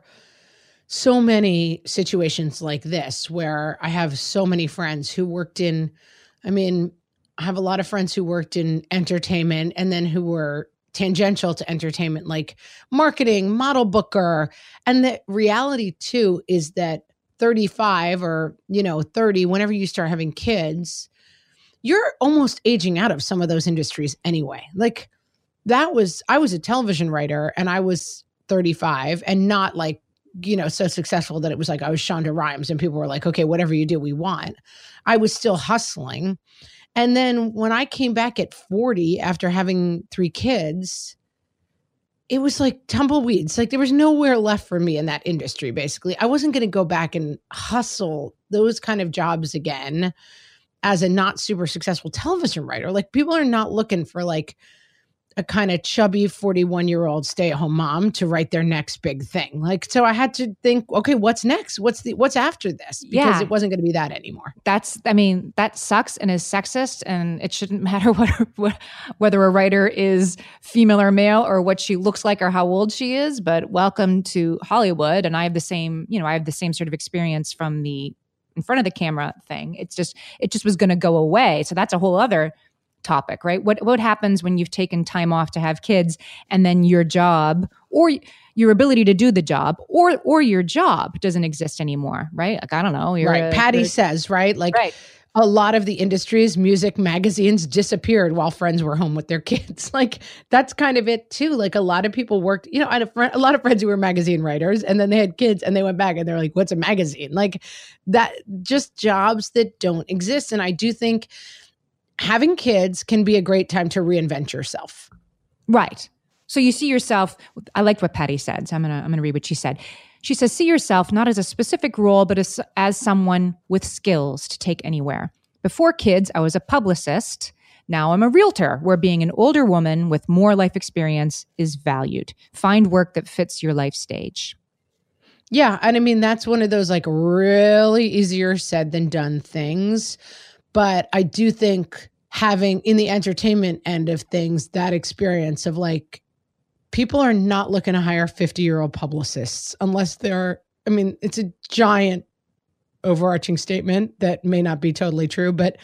so many situations like this where I have so many friends who worked in, I mean, I have a lot of friends who worked in entertainment and then who were tangential to entertainment, like marketing, model booker. And the reality too is that thirty-five or, you know, thirty, whenever you start having kids, you're almost aging out of some of those industries anyway. Like that was, I was a television writer and I was thirty-five and not like, you know, so successful that it was like I was Shonda Rhimes and people were like, okay, whatever you do, we want. I was still hustling. And then when I came back at forty after having three kids, it was like tumbleweeds. Like there was nowhere left for me in that industry, basically. I wasn't going to go back and hustle those kind of jobs again as a not super successful television writer. Like people are not looking for like a kind of chubby forty-one year old stay at home mom to write their next big thing. Like, so I had to think, okay, what's next? What's the, what's after this? Because yeah. it wasn't going to be that anymore. That's, I mean, that sucks and is sexist, and it shouldn't matter what, what whether a writer is female or male or what she looks like or how old she is, but welcome to Hollywood. And I have the same, you know, I have the same sort of experience from the in front of the camera thing. It's just, it just was going to go away. So that's a whole other topic, right? What, what happens when you've taken time off to have kids and then your job or your ability to do the job or, or your job doesn't exist anymore, right? Like, I don't know. You're right. A, Patty says, right? Like right. a lot of the industries, music magazines disappeared while friends were home with their kids. Like that's kind of it too. Like a lot of people worked, you know, I had a, friend, a lot of friends who were magazine writers and then they had kids and they went back and they're like, what's a magazine? Like that, just jobs that don't exist. And I do think having kids can be a great time to reinvent yourself. Right. So you see yourself, I liked what Patty said. So I'm going to, I'm going to read what she said. She says, see yourself not as a specific role, but as, as someone with skills to take anywhere. Before kids, I was a publicist. Now I'm a realtor, where being an older woman with more life experience is valued. Find work that fits your life stage. Yeah. And I mean, that's one of those like really easier said than done things. But I do think having in the entertainment end of things, that experience of like, people are not looking to hire fifty-year-old publicists unless they're, I mean, it's a giant overarching statement that may not be totally true, but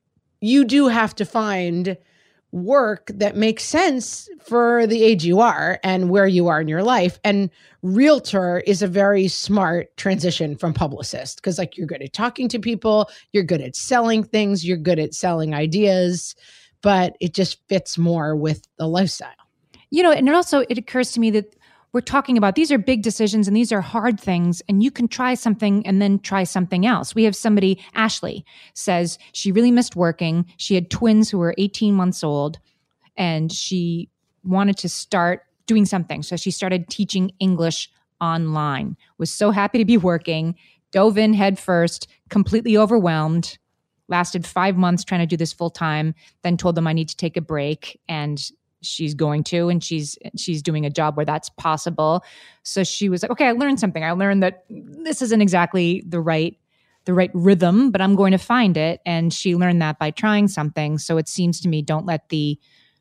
you do have to find work that makes sense for the age you are and where you are in your life. And realtor is a very smart transition from publicist because like you're good at talking to people, you're good at selling things, you're good at selling ideas, but it just fits more with the lifestyle. You know, and it also, it occurs to me that we're talking about, these are big decisions and these are hard things, and you can try something and then try something else. We have somebody, Ashley, says she really missed working. She had twins who were eighteen months old, and she wanted to start doing something. So she started teaching English online, was so happy to be working, dove in head first, completely overwhelmed, lasted five months trying to do this full time, then told them I need to take a break, and she's going to, and she's she's doing a job where that's possible. So she was like, okay, I learned something. I learned that this isn't exactly the right the right rhythm, but I'm going to find it. And she learned that by trying something. So it seems to me, don't let the,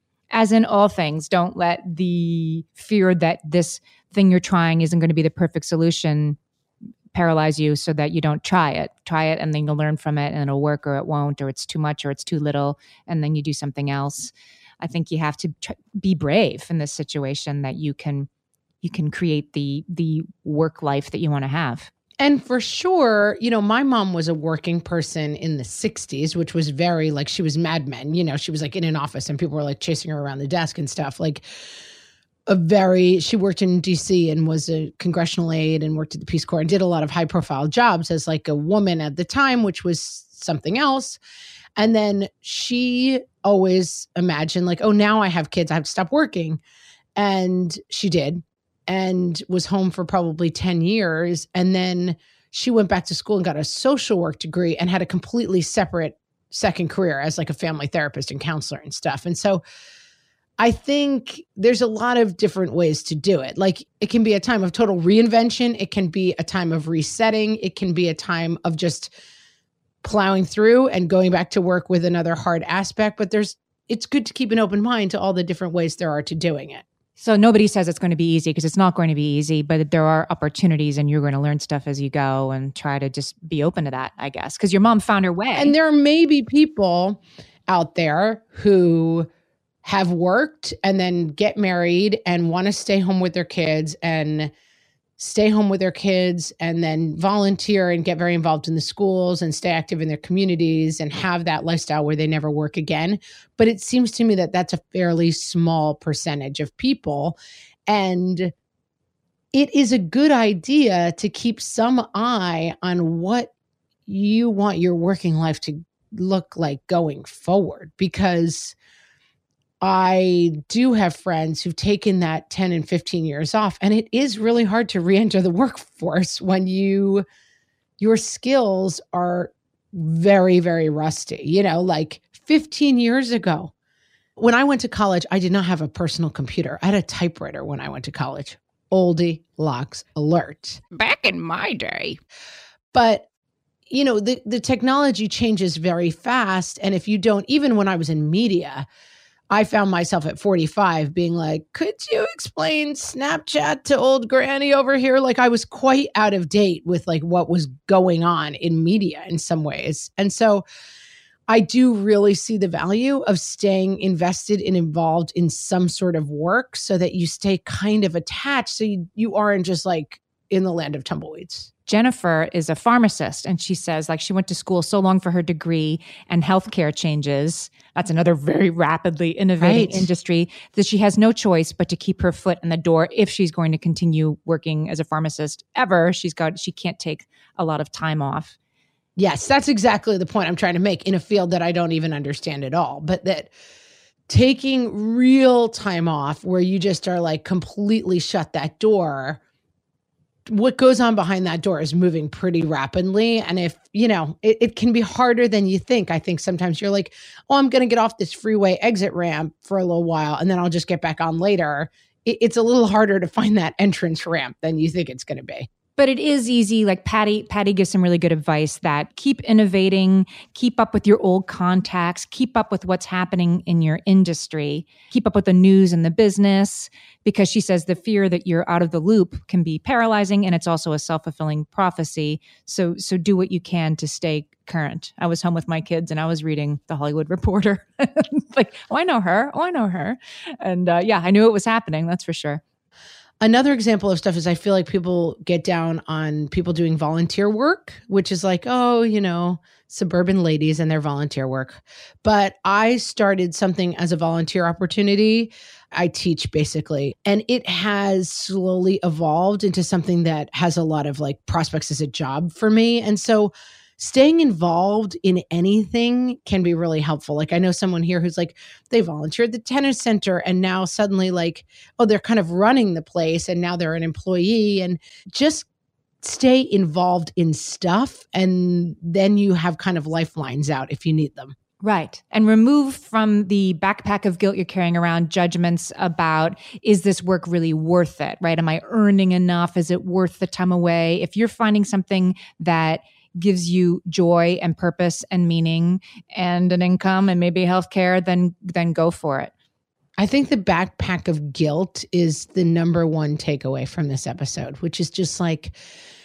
as in all things, don't let the fear that this thing you're trying isn't going to be the perfect solution paralyze you so that you don't try it. Try it and then you'll learn from it and it'll work or it won't, or it's too much or it's too little, and then you do something else. I think you have to tr- be brave in this situation that you can you can create the the work life that you want to have. And for sure, you know, my mom was a working person in the sixties, which was very like, she was Mad Men, you know, she was like in an office and people were like chasing her around the desk and stuff. Like a very, she worked in D C and was a congressional aide and worked at the Peace Corps and did a lot of high profile jobs as like a woman at the time, which was something else. And then she always imagined like, oh, now I have kids, I have to stop working. And she did, and was home for probably ten years. And then she went back to school and got a social work degree and had a completely separate second career as like a family therapist and counselor and stuff. And so I think there's a lot of different ways to do it. Like it can be a time of total reinvention. It can be a time of resetting. It can be a time of just plowing through and going back to work with another hard aspect. But there's, it's good to keep an open mind to all the different ways there are to doing it. So nobody says it's going to be easy, because it's not going to be easy, but there are opportunities and you're going to learn stuff as you go and try to just be open to that, I guess, because your mom found her way. And there may be people out there who have worked and then get married and want to stay home with their kids and stay home with their kids and then volunteer and get very involved in the schools and stay active in their communities and have that lifestyle where they never work again. But it seems to me that that's a fairly small percentage of people. And it is a good idea to keep some eye on what you want your working life to look like going forward, because I do have friends who've taken that ten and fifteen years off, and it is really hard to re-enter the workforce when you, your skills are very, very rusty. You know, like fifteen years ago, when I went to college, I did not have a personal computer. I had a typewriter when I went to college. Oldie locks alert. Back in my day. But you know, the, the technology changes very fast. And if you don't, even when I was in media, I found myself at forty-five being like, could you explain Snapchat to old granny over here? Like I was quite out of date with like what was going on in media in some ways. And so I do really see the value of staying invested and involved in some sort of work so that you stay kind of attached. So you, you aren't just like in the land of tumbleweeds. Jennifer is a pharmacist, and she says like she went to school so long for her degree, and healthcare changes. That's another very rapidly innovating Right. industry, that she has no choice but to keep her foot in the door if she's going to continue working as a pharmacist ever. She's got, she can't take a lot of time off. Yes, that's exactly the point I'm trying to make in a field that I don't even understand at all, but that taking real time off where you just are like completely shut that door, what goes on behind that door is moving pretty rapidly. And if, you know, it, it can be harder than you think. I think sometimes you're like, oh, I'm going to get off this freeway exit ramp for a little while and then I'll just get back on later. It, it's a little harder to find that entrance ramp than you think it's going to be. But it is easy. Like Patty, Patty gives some really good advice that keep innovating, keep up with your old contacts, keep up with what's happening in your industry, keep up with the news and the business, because she says the fear that you're out of the loop can be paralyzing, and it's also a self-fulfilling prophecy. So, so do what you can to stay current. I was home with my kids and I was reading The Hollywood Reporter. Like, oh, I know her. Oh, I know her. And uh, yeah, I knew it was happening. That's for sure. Another example of stuff is I feel like people get down on people doing volunteer work, which is like, oh, you know, suburban ladies and their volunteer work. But I started something as a volunteer opportunity. I teach basically, and it has slowly evolved into something that has a lot of like prospects as a job for me. And so staying involved in anything can be really helpful. Like I know someone here who's like, they volunteered at the tennis center and now suddenly like, oh, they're kind of running the place and now they're an employee. And just stay involved in stuff. And then you have kind of lifelines out if you need them. Right. And remove from the backpack of guilt you're carrying around judgments about, is this work really worth it? Right? Am I earning enough? Is it worth the time away? If you're finding something that gives you joy and purpose and meaning and an income and maybe healthcare, then then go for it. I think the backpack of guilt is the number one takeaway from this episode, which is just like,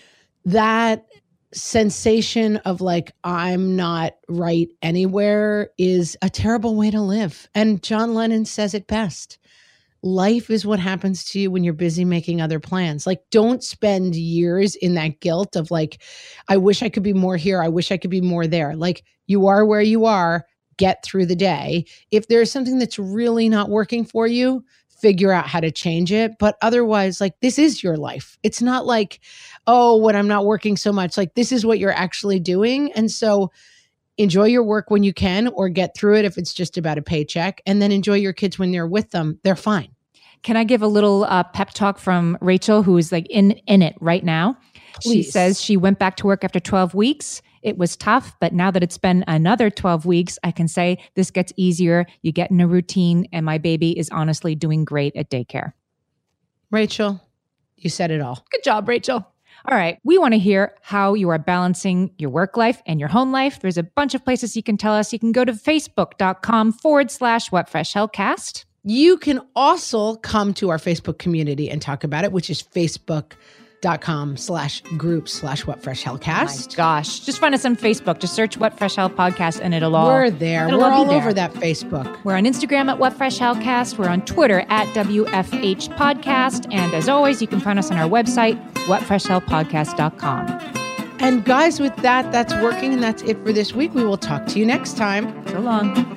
that sensation of like, I'm not right anywhere is a terrible way to live. And John Lennon says it best. Life is what happens to you when you're busy making other plans. Like, don't spend years in that guilt of like, I wish I could be more here. I wish I could be more there. Like, you are where you are. Get through the day. If there's something that's really not working for you, figure out how to change it. But otherwise, like, this is your life. It's not like, oh, when I'm not working so much, like, this is what you're actually doing. And so enjoy your work when you can, or get through it if it's just about a paycheck, and then enjoy your kids when you're with them. They're fine. Can I give a little uh, pep talk from Rachel, who is like in, in it right now? Please. She says she went back to work after twelve weeks. It was tough, but now that it's been another twelve weeks, I can say this gets easier. You get in a routine, and my baby is honestly doing great at daycare. Rachel, you said it all. Good job, Rachel. All right. We want to hear how you are balancing your work life and your home life. There's a bunch of places you can tell us. You can go to facebook.com forward slash What Fresh Hellcast. You can also come to our Facebook community and talk about it, which is facebook.com slash group slash What Fresh Hellcast. Oh my gosh. Just find us on Facebook. Just search What Fresh Hell Podcast and it'll all We're there. We're all there. over that Facebook. We're on Instagram at What Fresh Hellcast. We're on Twitter at W F H Podcast. And as always, you can find us on our website, what fresh hell podcast dot com. And guys, with that, that's working. And that's it for this week. We will talk to you next time. So long.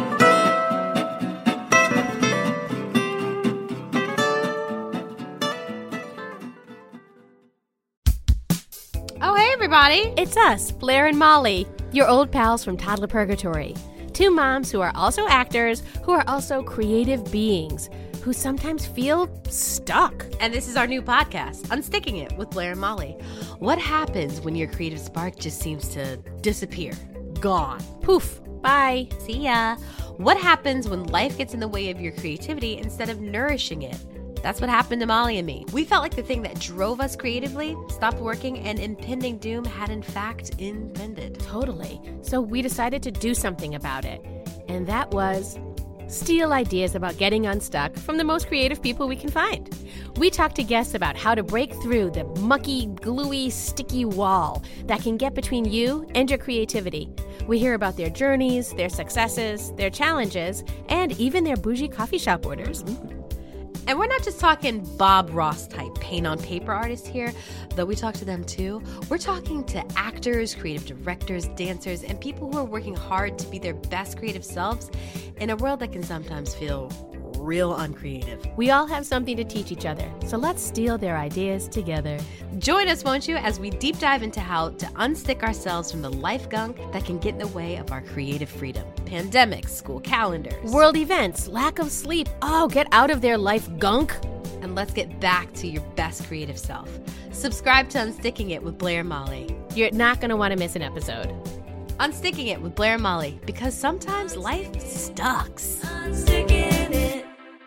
Everybody, it's us, Blair and Molly, your old pals from Toddler Purgatory. Two moms who are also actors, who are also creative beings, who sometimes feel stuck. And this is our new podcast, Unsticking It with Blair and Molly. What happens when your creative spark just seems to disappear? Gone. Poof. Bye. See ya. What happens when life gets in the way of your creativity instead of nourishing it? That's what happened to Molly and me. We felt like the thing that drove us creatively stopped working, and impending doom had in fact impended. Totally. So we decided to do something about it. And that was steal ideas about getting unstuck from the most creative people we can find. We talked to guests about how to break through the mucky, gluey, sticky wall that can get between you and your creativity. We hear about their journeys, their successes, their challenges, and even their bougie coffee shop orders. And we're not just talking Bob Ross type paint on paper artists here, though we talk to them too. We're talking to actors, creative directors, dancers, and people who are working hard to be their best creative selves in a world that can sometimes feel real uncreative. We all have something to teach each other, so let's steal their ideas together. Join us, won't you, as we deep dive into how to unstick ourselves from the life gunk that can get in the way of our creative freedom. Pandemics, school calendars, world events, lack of sleep. Oh, get out of their life gunk. And let's get back to your best creative self. Subscribe to Unsticking It with Blair and Molly. You're not going to want to miss an episode. Unsticking It with Blair and Molly, because sometimes life sucks. Unsticking it.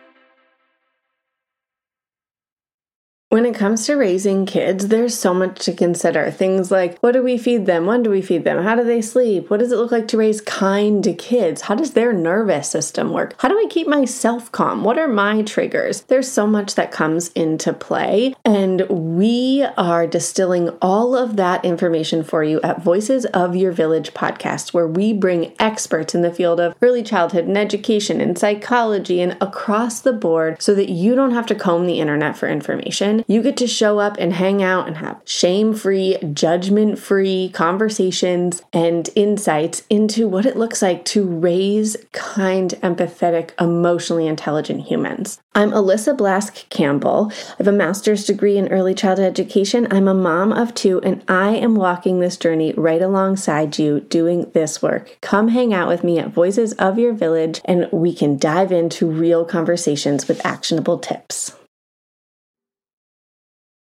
When it comes to raising kids, there's so much to consider. Things like, what do we feed them? When do we feed them? How do they sleep? What does it look like to raise kind kids? How does their nervous system work? How do I keep myself calm? What are my triggers? There's so much that comes into play, and we are distilling all of that information for you at Voices of Your Village podcast, where we bring experts in the field of early childhood and education and psychology and across the board so that you don't have to comb the internet for information. You get to show up and hang out and have shame-free, judgment-free conversations and insights into what it looks like to raise kind, empathetic, emotionally intelligent humans. I'm Alyssa Blask Campbell. I have a master's degree in early childhood education. I'm a mom of two, and I am walking this journey right alongside you doing this work. Come hang out with me at Voices of Your Village, and we can dive into real conversations with actionable tips.